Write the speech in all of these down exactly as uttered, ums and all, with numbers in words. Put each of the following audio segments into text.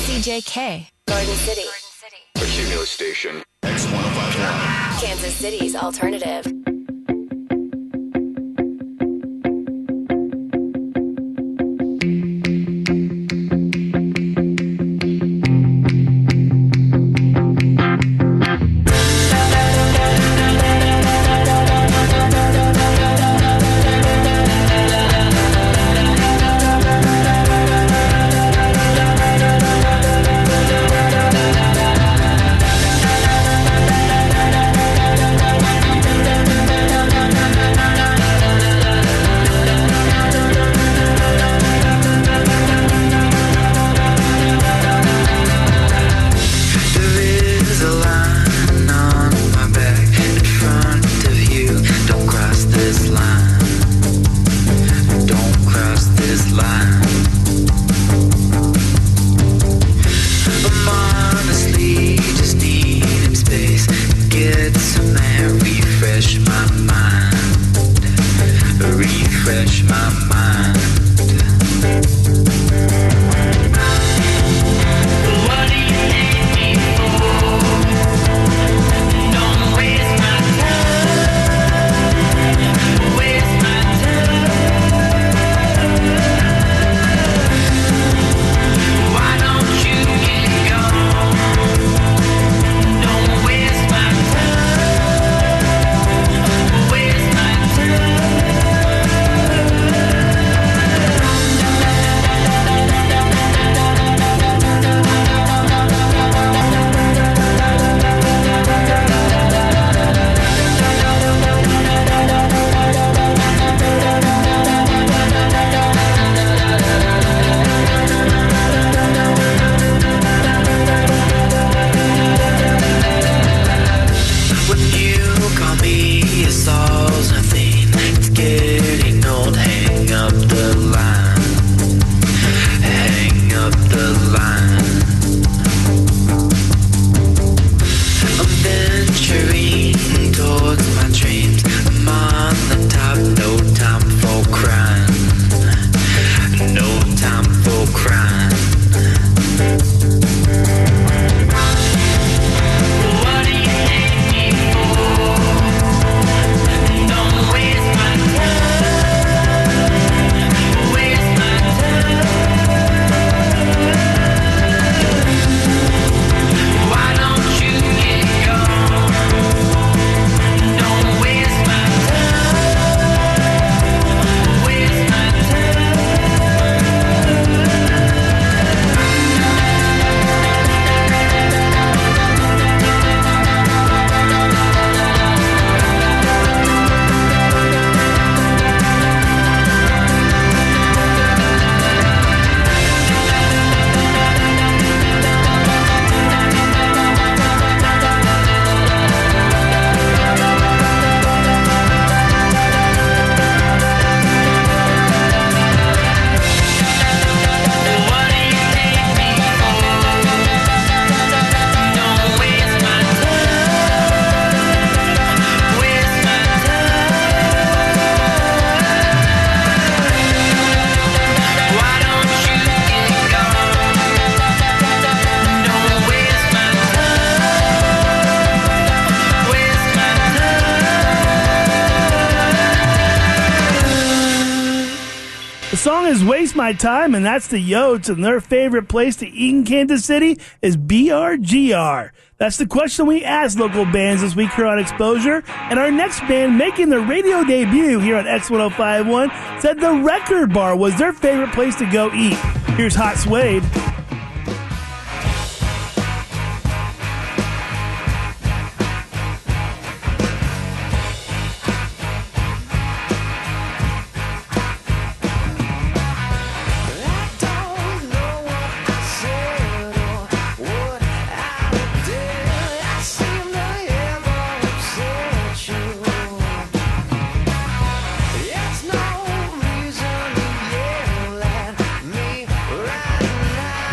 C J K, Garden City. The Cumulus Station, X one oh five point one. Kansas City's alternative. The song is Waste My Time, and that's the Yotes, and their favorite place to eat in Kansas City is B R G R. That's the question we asked local bands this week here on Exposure, and our next band making their radio debut here on X ten fifty-one said the Record Bar was their favorite place to go eat. Here's Hot Suede. It's no reason to yell at me right now.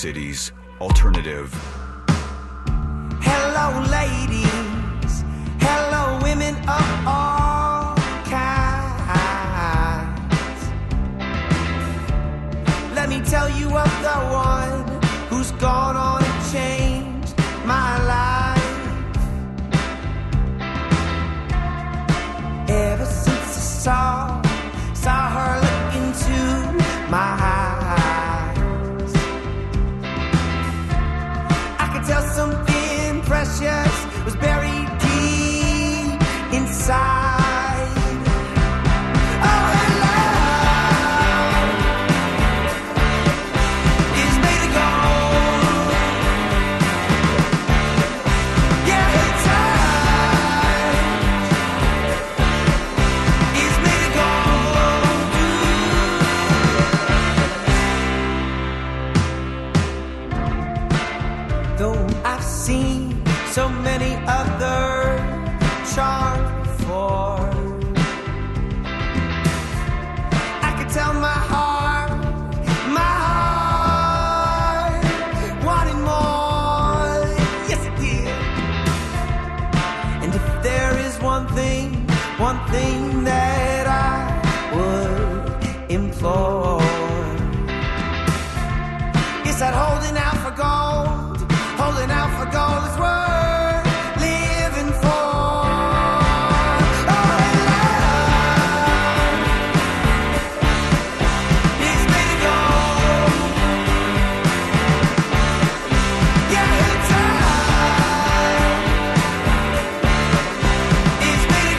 City's alternative. Hello, ladies. Hello, women of all kinds. Let me tell you of the one who's gone on and changed my life. Ever since I saw, saw her look into my eyes, I could tell something precious was buried deep inside. Oh, her love is made of gold. Yeah, her touch is made of gold. Though I've seen so many other charms before, I could tell my heart, my heart wanted more. Yes, it did. And if there is one thing, one thing that I would implore, it's that holding out for gold, holding out for gold is worth living for. Oh, her love is made of gold. Yeah, her touch is made of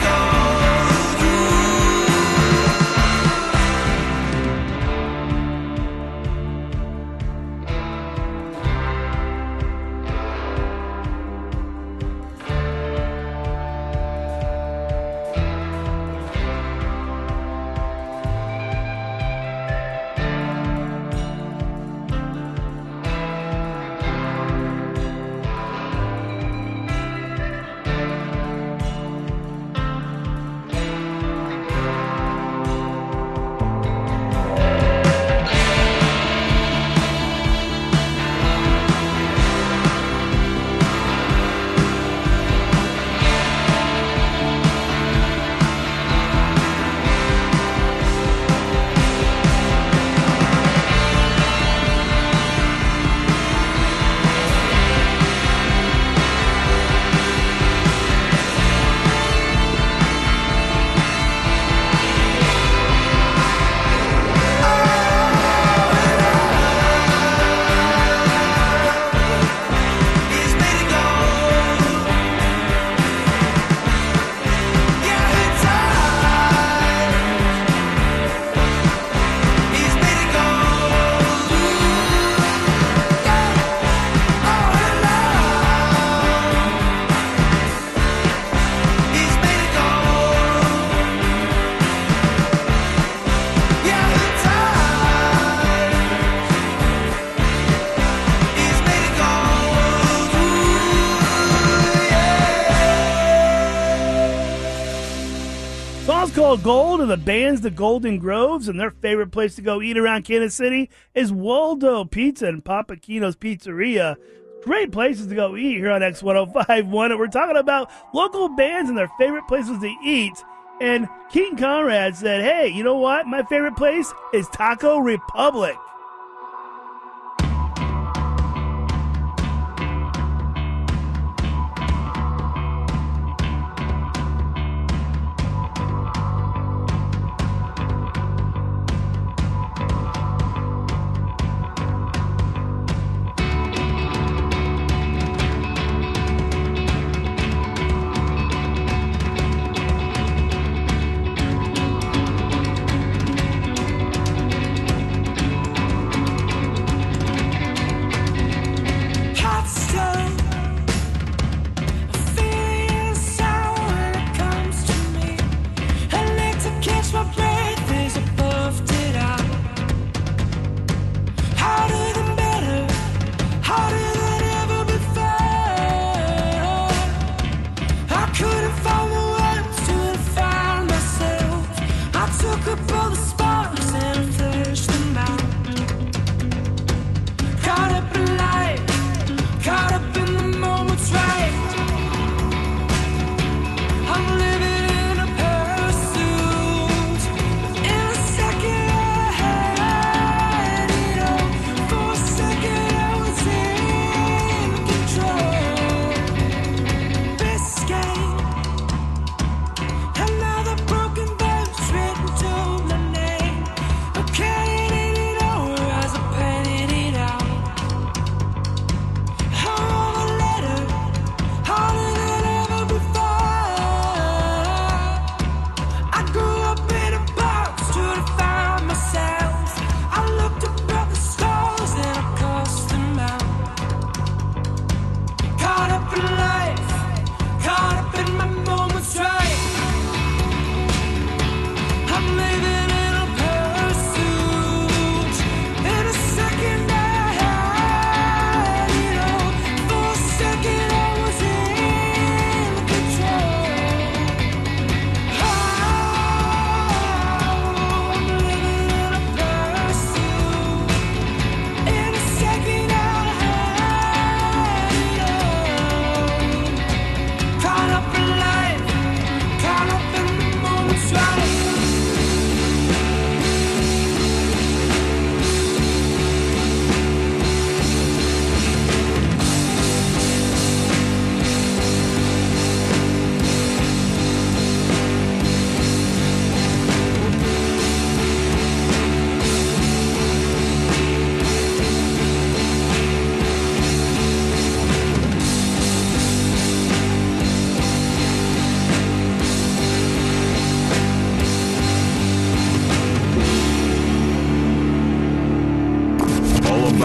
Called Gold, and the band's the Golden Groves, and their favorite place to go eat around Kansas City is Waldo Pizza and Papakino's Pizzeria. Great places to go eat here on X one oh five point one, and we're talking about local bands and their favorite places to eat. And King Conrad said, hey, you know what? My favorite place is Taco Republic.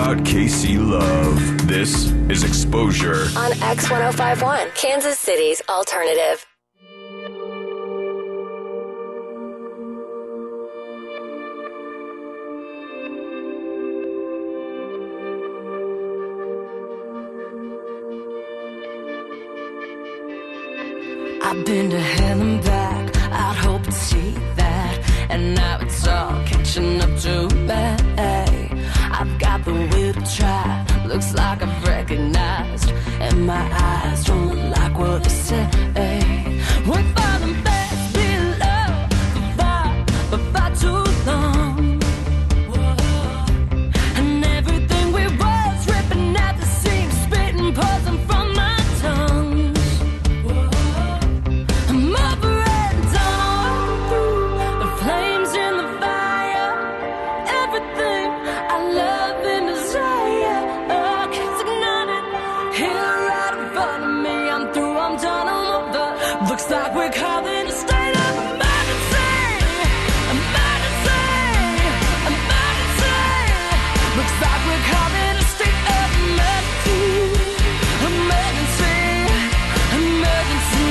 about K C Love. This is Exposure. On X ten fifty-one, Kansas City's alternative. I've been to hell and back, I'd hope to see that. And now it's all catching up to me. I've got the will to try, looks like I've recognized. And my eyes don't look like what they say. We're falling fast below, for far, for far too long. Whoa. And everything we was ripping at the seams, spitting poison from my tongue. I'm over and done through the flames in the fire. Everything I love and desire, oh, keeps igniting. Here right in front of me, I'm through, I'm done, I'm over. Looks like we're calling a state of emergency. Emergency, emergency. Looks like we're calling a state of emergency. Emergency, emergency.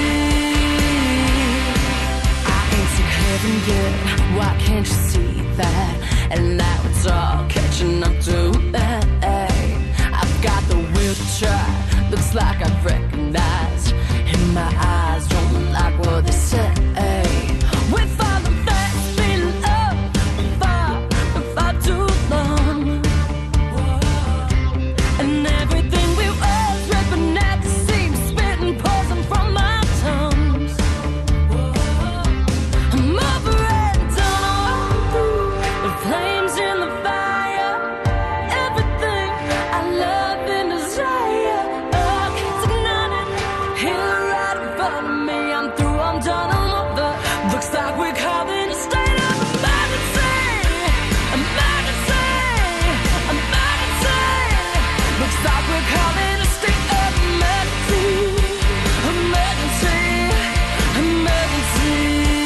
Heaven yet, why can't you see that? And now it's all catching up to me. I've got the will to try, looks like I've recognized. In my eyes, don't look like what they say. We're falling fast, below, far, far too long. And everything we was ripping at the seams, spitting poison from my tongues. I'm over and done through the flames in the fire. Everything I love and desire, oh, keeps igniting. Here right in front of me, I'm through, I'm done, I'm over. Looks like we're calling a state of emergency. Emergency, emergency. Looks like we're calling a state of emergency. Emergency, emergency.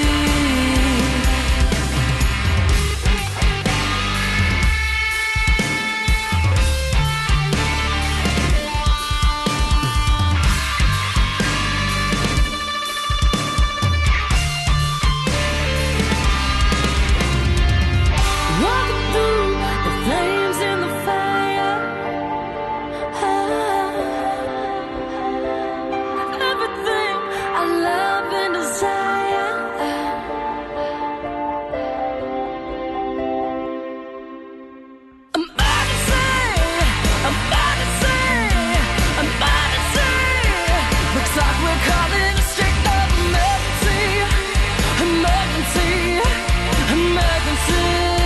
Walking through the flames in the fire. Everything I love and desire. Emergency, emergency, emergency. Looks like we're calling a state of emergency. Emergency, emergency.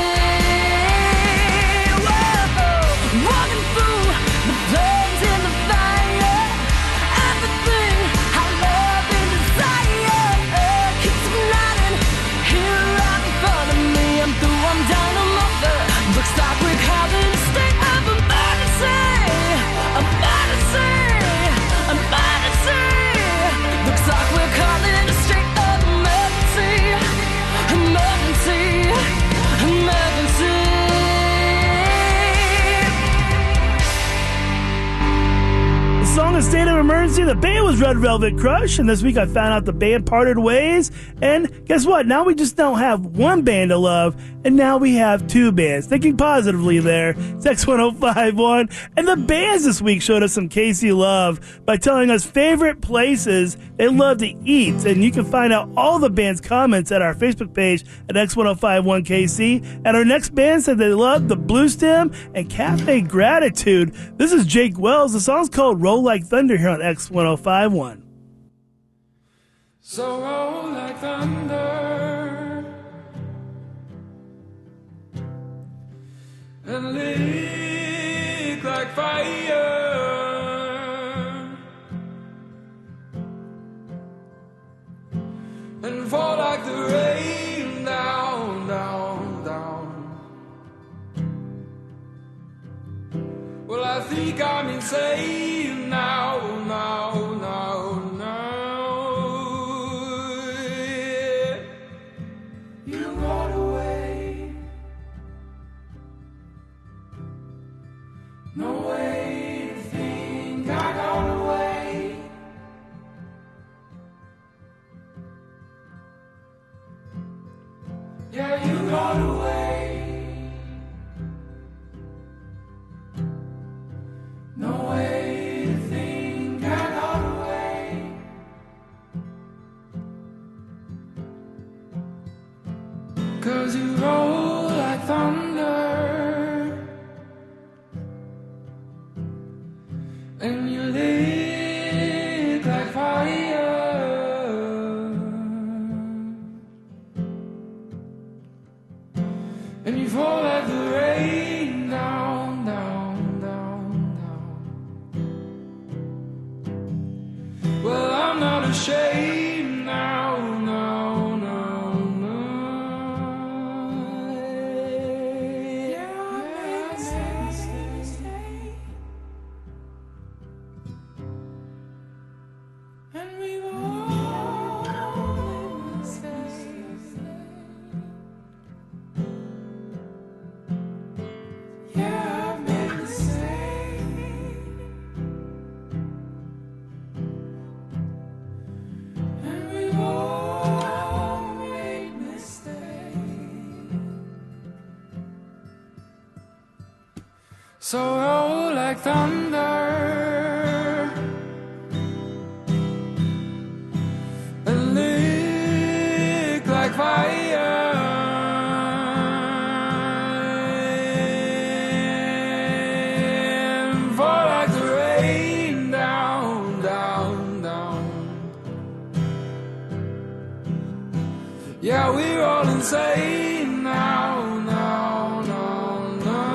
Whoa. Walking through the flames in the fire. Everything I love and desire, oh, keeps igniting. Here right in front of me, I'm through, I'm down, I'm over. Looks like we're calling a state of emergency. Emergency, emergency. Looks like we're calling a state of emergency. Emergency, emergency. The song is State of Emergency. The band was Red Velvet Crush, and this week I found out the band parted ways. And guess what? Now we just don't have one band to love, and now we have two bands. Thinking positively there. It's X ten fifty-one. And the bands this week showed us some K C love by telling us favorite places they love to eat. And you can find out all the band's comments at our Facebook page at X ten fifty-one K C. And our next band said they love the Blue Stem and Cafe Gratitude. This is Jake Wells. The song's called Roll Like Thunder here on X ten fifty-one. So roll like thunder and lick like fire and fall like the rain down, down, down. Well, I think I'm insane now, now, now, now. You got away Yeah, you got away. No way to think I got away. Cause you roll like thunder, and you lick like fire, and you fall like the rain down, down, down, down. Well, I'm not ashamed now, now, now, now. Yeah, I made mistakes. And we've all made mistakes. Yeah, I've made mistakes. And we've all made mistakes. So roll like thunder and lick like fire, and fall like the rain down, down, down. Yeah, we're all insane now, now, now, now.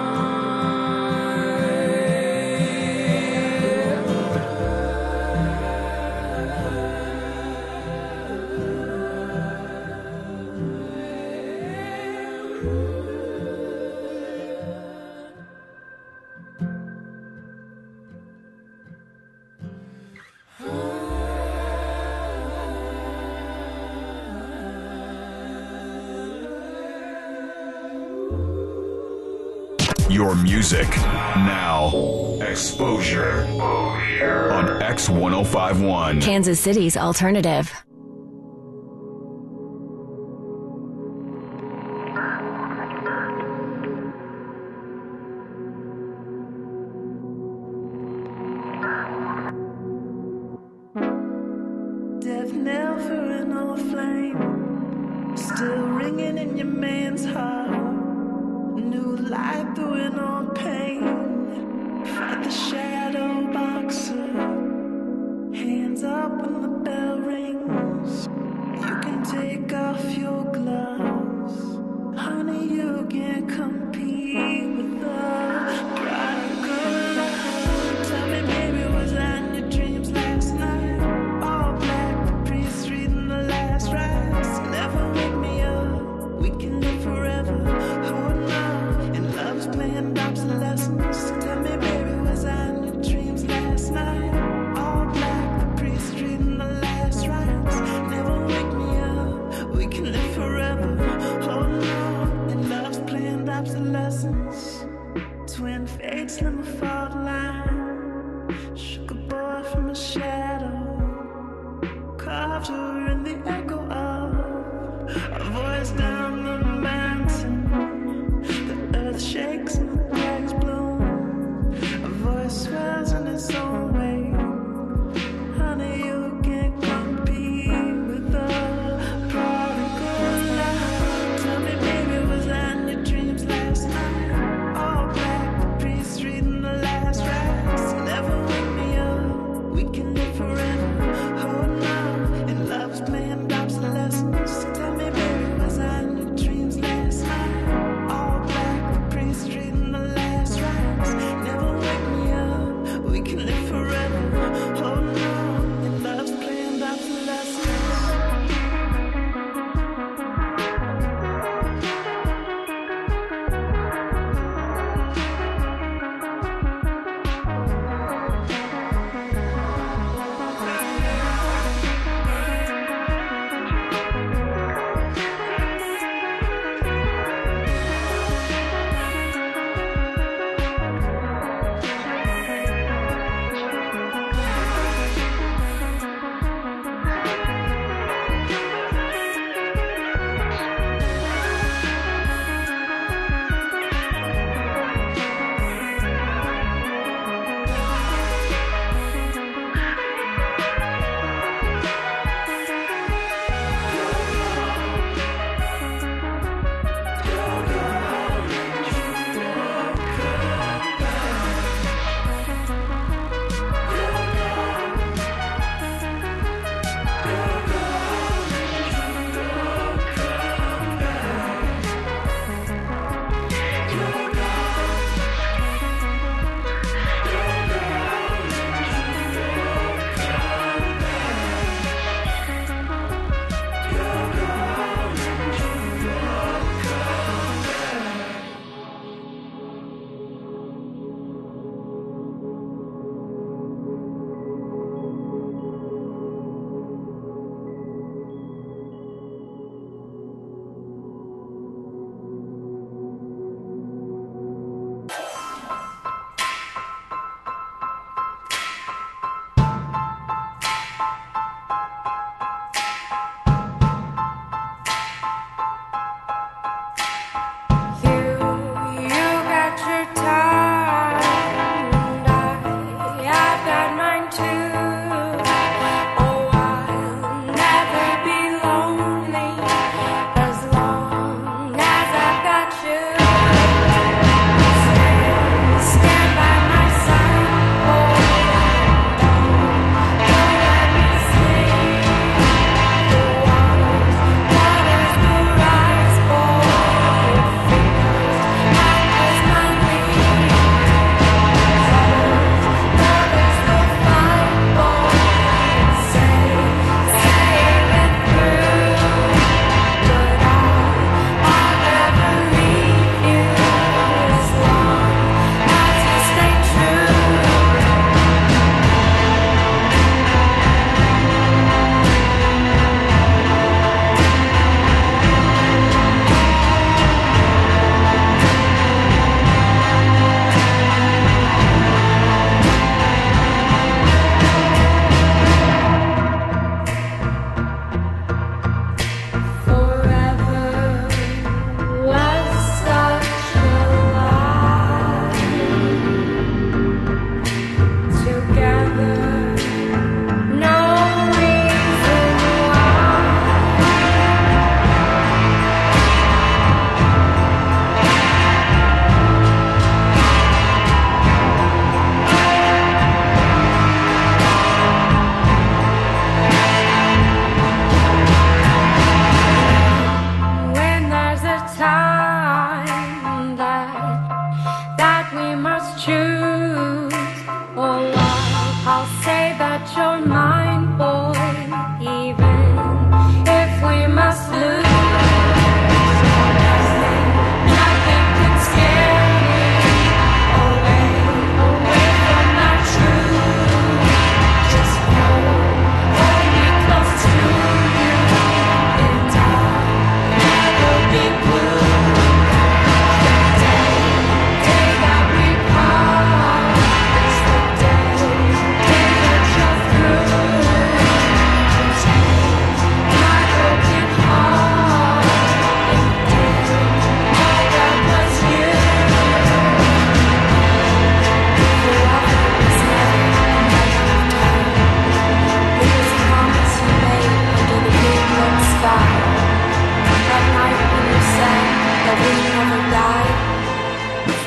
Your music now. Exposure on X ten fifty-one. Kansas City's alternative. Death knell for an old flame, still ringing in your man's heart. New light through an old pain. Fight the shadow boxer. Hands up when the bell rings. You can take off your gloves. Honey, you can't compete with the prodigal love. Tell me, baby, was I in your dreams last night? All black, the priest reading the last rites. Never wake me up. We can live forever. Holding on, and love's playing obsolescence. Tell me, baby, was I in your dreams last night? All black, the priest reading the last rites. Never wake me up. We can live forever. Holding on, and love's playing obsolescence. Twin fates, never fault line. Shook a boy from a shadow. Carved her in the echo of a voice down the mountain. The earth shakes and the flags bloom. A voice swells in its own way. Honey, you can't compete with the prodigal love. Tell me, baby, was I in your dreams last night? All black, the priest reading the last rites. Never wake me up. We can live forever. Holding on, and love's playing obsolescence. Tell me, baby, was I in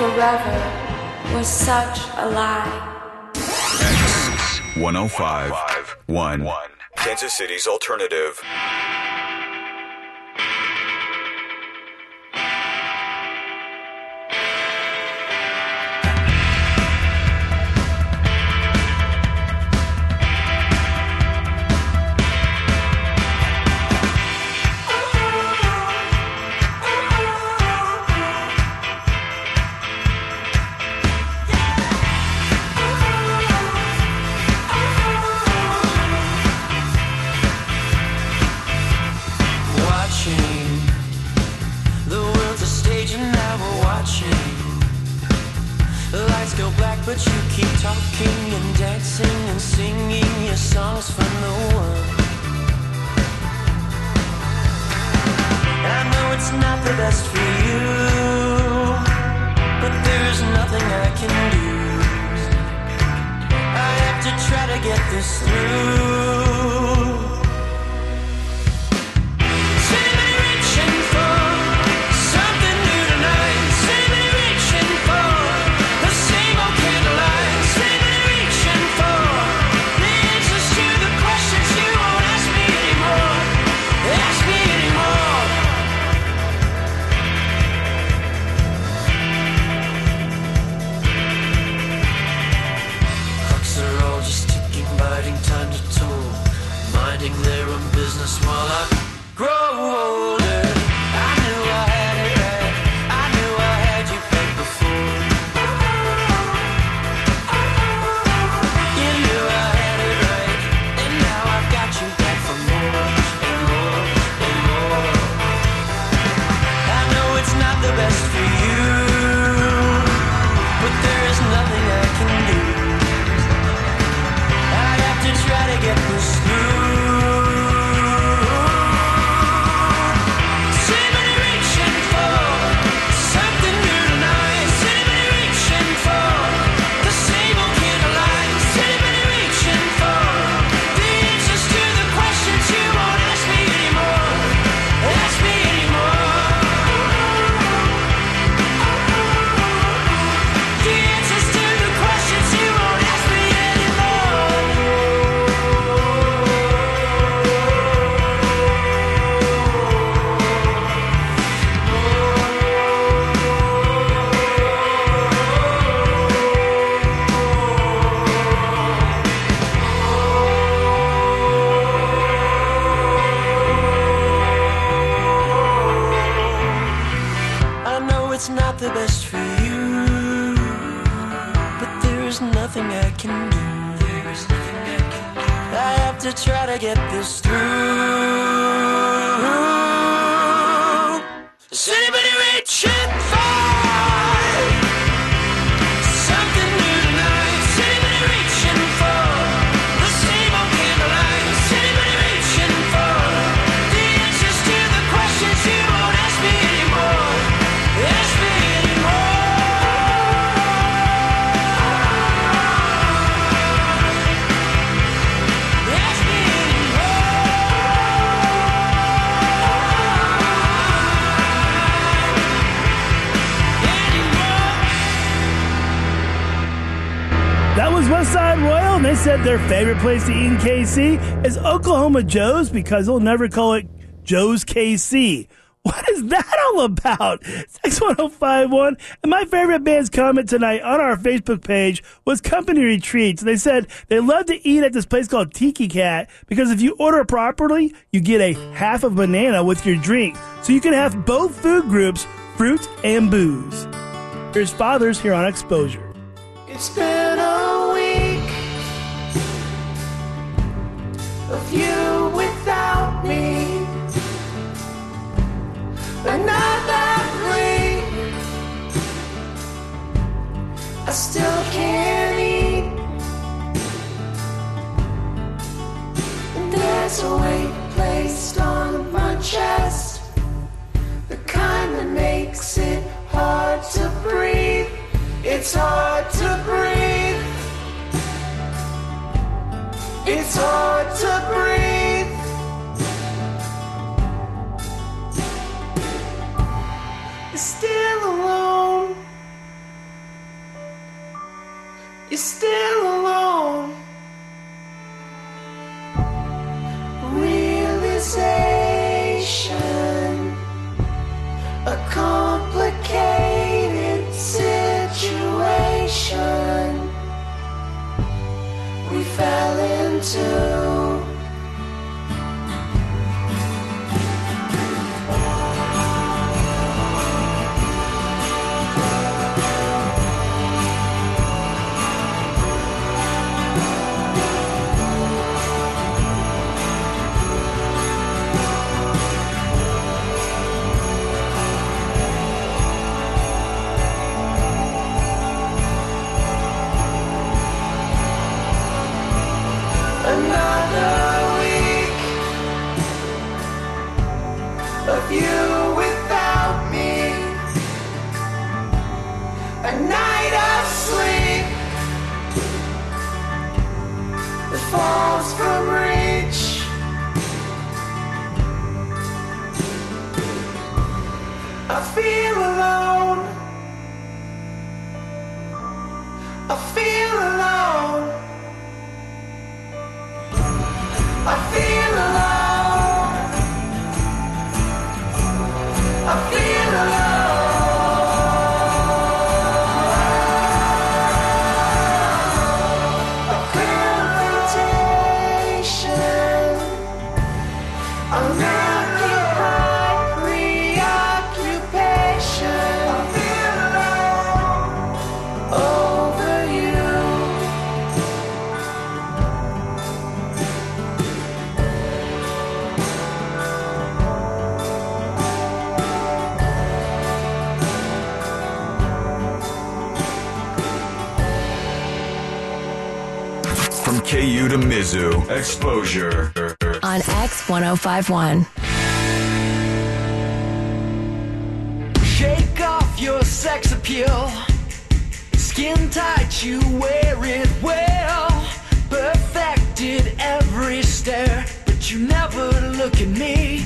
forever was such a lie. X one oh five one. Kansas City's alternative. But you keep talking and dancing and singing your songs for no one. I know it's not the best for you, but there's nothing I can do. I have to try to get this through. Somebody reaching for something new tonight. Somebody reaching for the same old candlelight. Somebody reaching for the answers to the questions you won't ask me anymore. Ask me anymore. Clocks are all just ticking, biding time to toll, minding their own business while I grow older. I knew I had it right. I knew I had you pegged before. You knew I had it right, and now I've got you back for more and more and more. I know it's not the best for you, but there is nothing I can do. I have to try to get this through. Somebody reaching for something new tonight. Somebody reaching for the same old candlelight. Somebody reaching for the answers to the questions you won't ask me anymore. Ask me anymore. The answers to the questions you won't ask me anymore. I know it's not the best for you, but there is nothing I can do. There is nothing I can do. I have to try to get this through. Is anybody reaching for something new tonight? Is anybody reaching for the same old candlelight? Is anybody reaching for the answers to the questions you won't ask me anymore? Ask me anymore. Ask me That was West Side Royal, and they said their favorite place to eat in K C is Oklahoma Joe's because they'll never call it Joe's K C. What is that all about? six one oh five one. And my favorite band's comment tonight on our Facebook page was Company Retreats. They said they love to eat at this place called Tiki Cat because if you order properly, you get a half a banana with your drink. So you can have both food groups, fruit and booze. Here's Fathers here on Exposure. It's been a week of you without me, but not that great. I still can't eat, and there's a weight placed on my chest, the kind that makes it hard to breathe. It's hard to breathe. It's hard to breathe. You're still alone realization, a complicated situation we fell into. Another week of you without me, a night of sleep that falls from reach. I feel alone, I feel alone, I feel alone, I feel alone. A confrontation, unoccupied preoccupation. I feel alone over you. From K U to Mizzou, Exposure. On X ten fifty-one. Shake off your sex appeal. Skin tight, you wear it well. Perfected every stare, but you never look at me.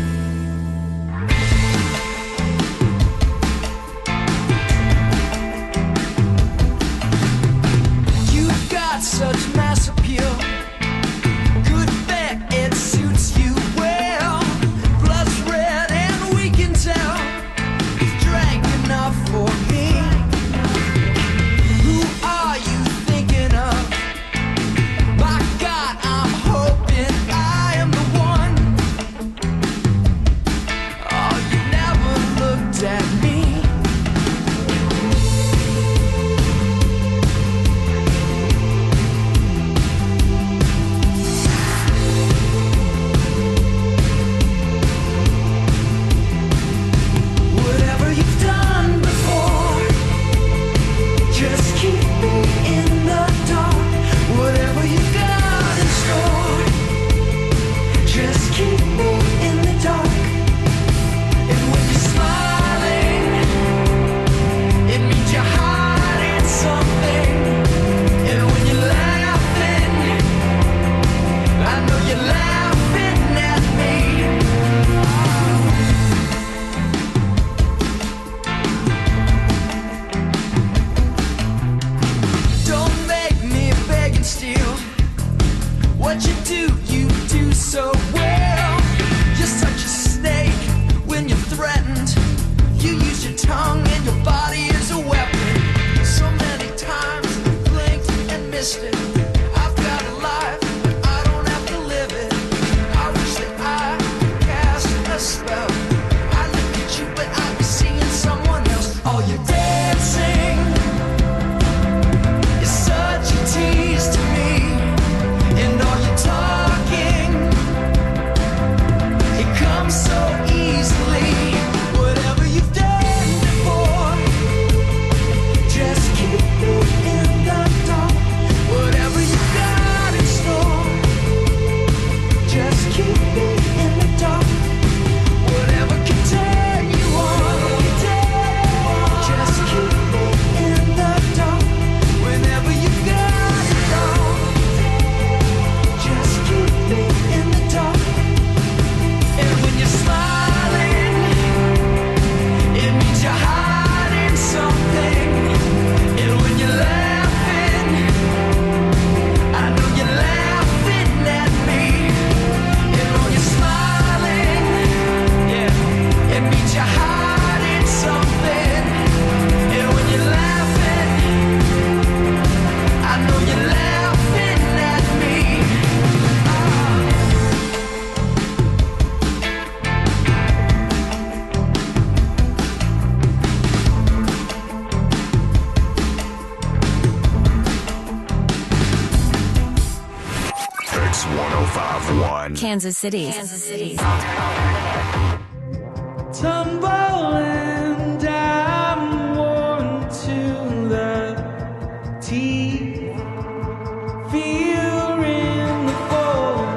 You've got such mass appeal. Good bet it suits you well. Blood's red and we can tell you've drank enough for me. Who are you thinking of? My God, I'm hoping I am the one. Oh, you never looked at me. Whatever you've done before, just keep me in the dark. Whatever you've got in store, just keep me in the dark. And when you're smiling, it means you're hiding something. And when you're laughing, I know you're laughing at me. Don't make me beg and steal. What you do, you do so well. You're such a snake when you're threatened. You use your tongue and your body is a weapon. So many times I blinked and missed it. I've got a life, but I don't have to live it. I wish that I could cast a spell. I look at you, but I'd be seeing someone else. All your dancing is such a tease to me, and all your talking one. Kansas City's. Kansas City's. Tumble and I'm worn to the teeth. Fear in the fall.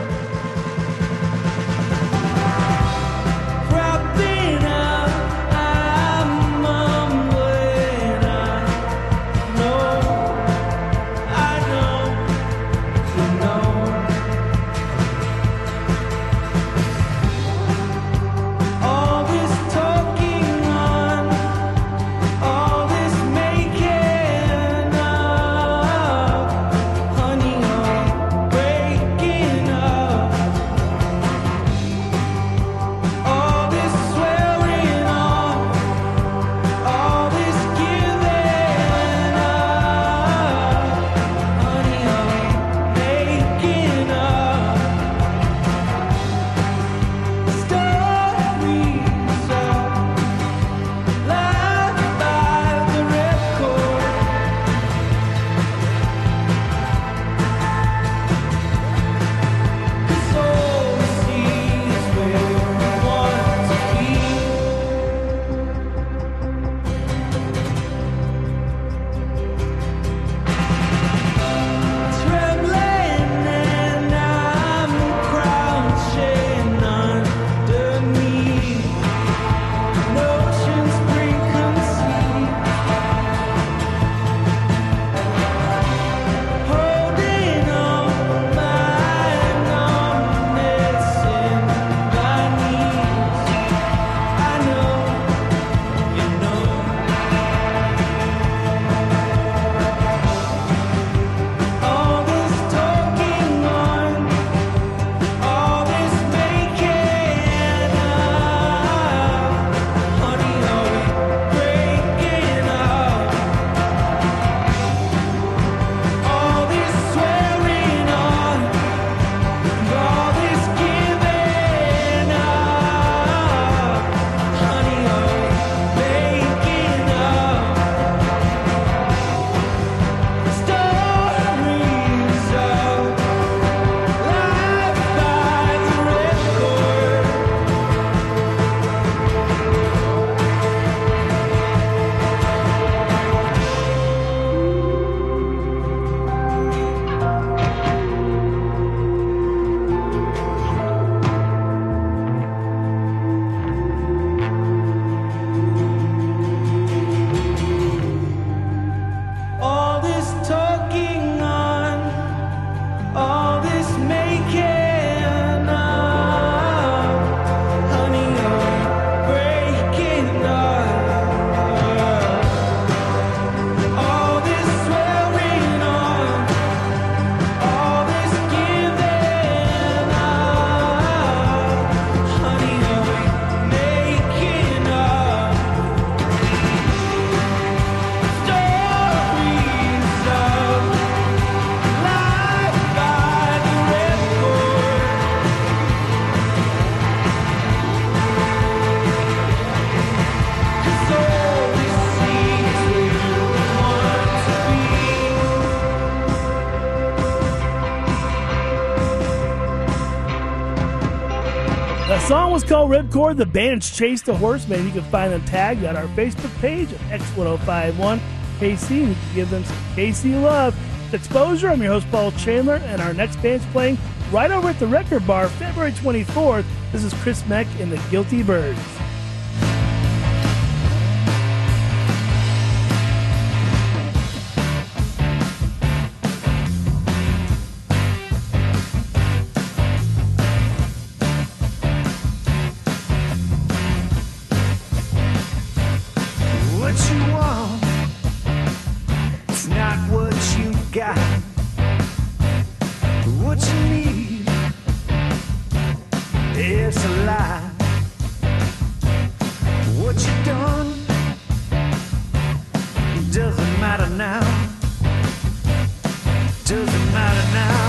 Propping up, I'm mumbling. I know, I know, you know. All this talking on, all this making up, honey, all breaking up. All this swearing off, all this giving up, honey, all making up. Stories of life by the record. Cause all we see is where we want to be. Trembling and I'm crouching underneath. Notions preconceived. Holding on my numbness in my knees. I know, you know. All this talking on, all this making up, honey, are we breaking up? All this swearing on, all this giving up, honey, are we making up? Stories of life by the record. All this talking on, all this making up, honey, are we breaking up? All this swearing on, all this giving up, honey, are we making up? Stories of life by the record. Cause all we see is where we want to be. That song was called Ripcord. The band's Chase the Horseman. You can find them tagged on our Facebook page at X ten fifty-one K C, and you can give them some K C love. It's Exposure. I'm your host, Paul Chandler, and our next band's playing right over at the Record Bar February twenty-fourth. This is Chris Meck and the Guilty Birds. What you want, it's not what you got. What you need, it's a lie. What you done doesn't matter now. Doesn't matter now.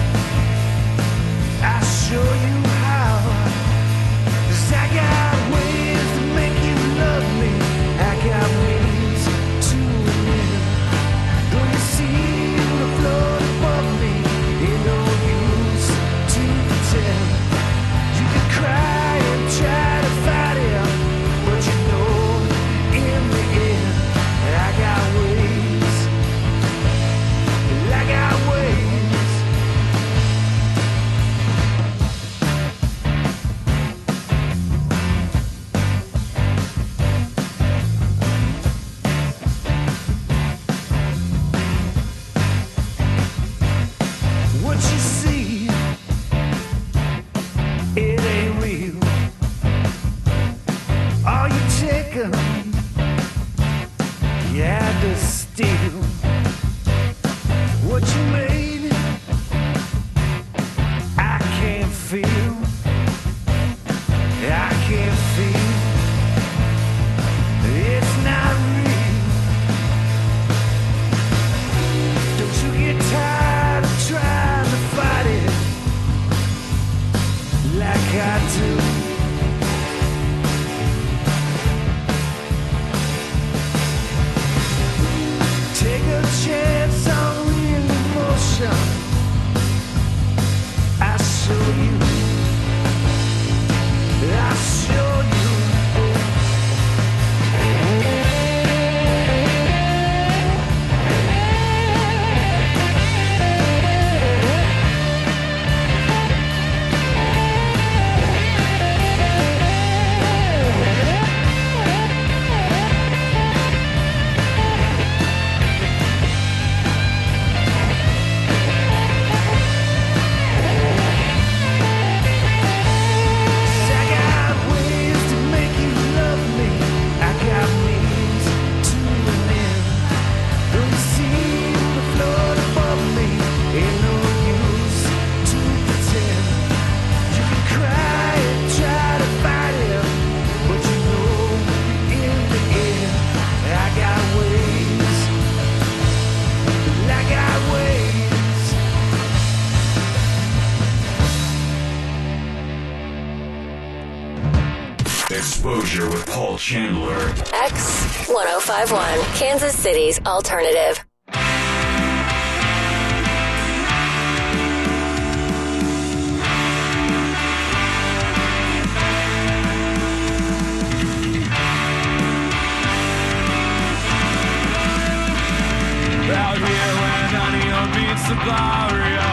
I'll show you how. 'Cause I got ways to make you love me. I got means to live. Though you see the float above me, ain't no use to like I do. Take a chance on real emotion. I show you. I show you. Exposure with Paul Chandler. X one oh five one, Kansas City's alternative. Out here when Antonio beats the barrio,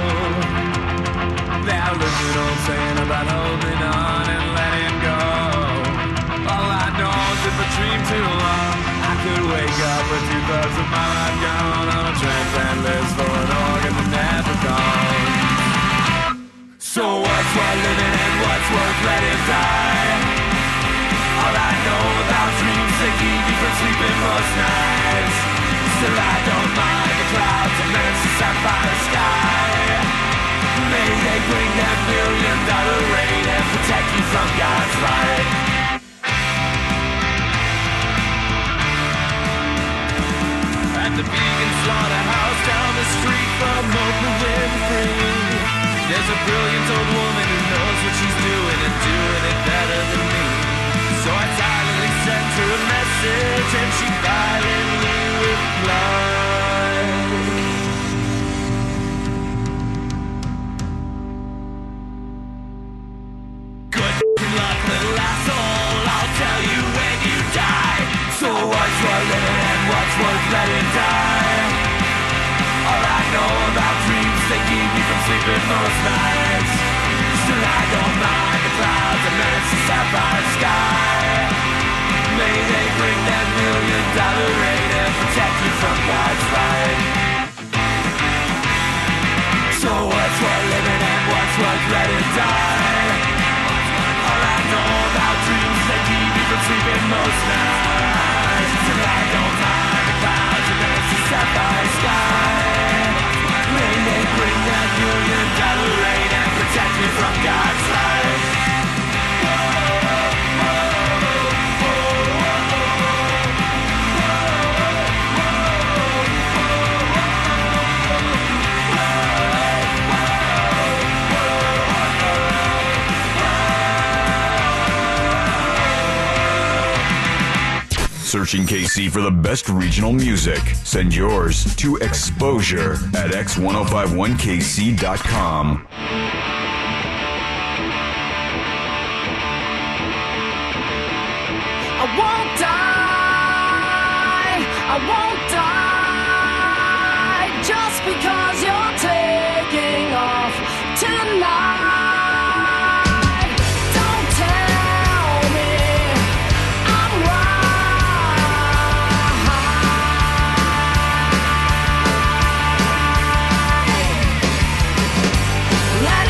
they're looking old saying about holding on and letting go. All I know is if I dream too long, I could wake up with two thirds of my life gone on a transplant list for an organ that never gone. So what's worth living and what's worth letting die? All I know about dreams that keep me from sleeping most nights. Still I don't mind the clouds and the sapphire sky. May they bring that million dollar rain and protect you from God's light. At the vegan slaughterhouse down the street from Oprah Winfrey, there's a brilliant old woman who knows what she's doing and doing it better than me. So I silently sent her a message and she violently replied. Good luck, little asshole, I'll tell you when you die. So what's worth living and what's worth letting die? All I know about dreams, they keep me from sleeping most nights. Still I don't mind the clouds and menace the sapphire sky. May they bring that million dollar rain and protect you from God's light. So what's worth living and what's worth letting die? All I know about dreams, they keep me from sleeping most nights. Still I don't mind the clouds and menace the sapphire sky. May they bring that million dollar rain and protect me from God's light. Searching K C for the best regional music. Send yours to exposure at x ten fifty-one k c dot com. I won't die, I won't die, just because you're taking off tonight. Don't tell me I'm right.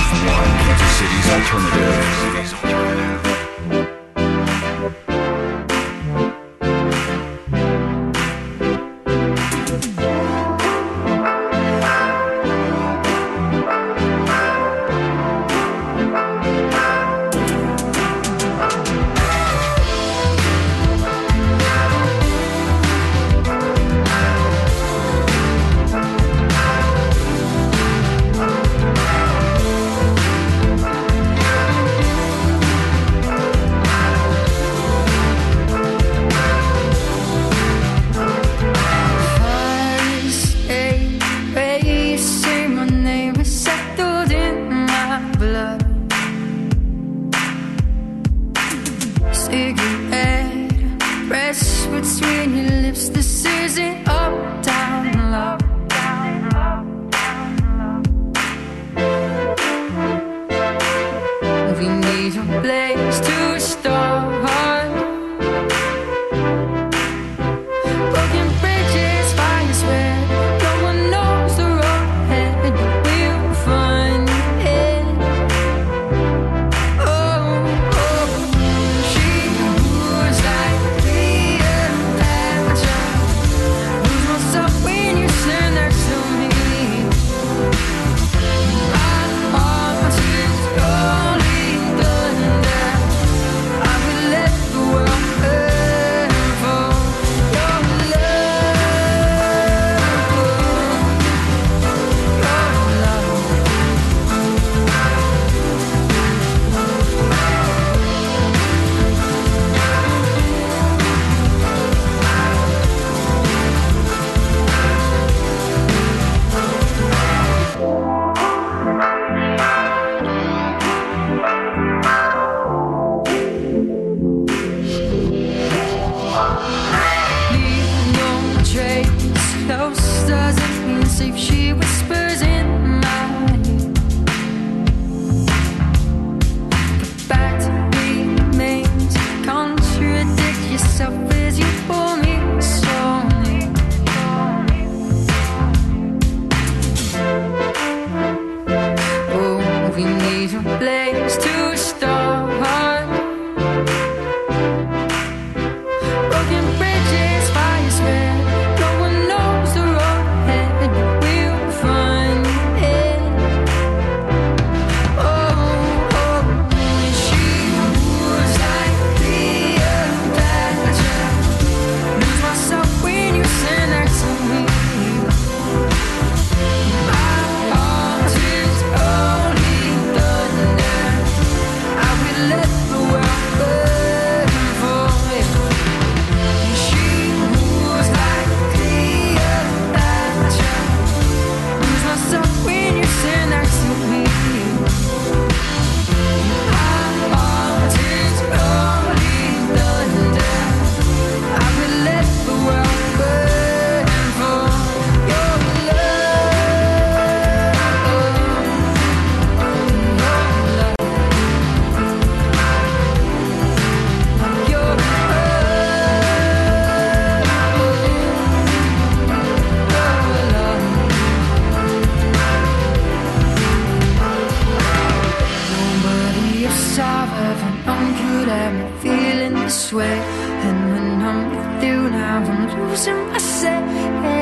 F one, Kansas City's alternative. City's alternative.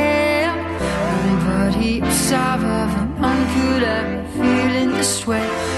Nobody else I've ever known could have me feeling this way.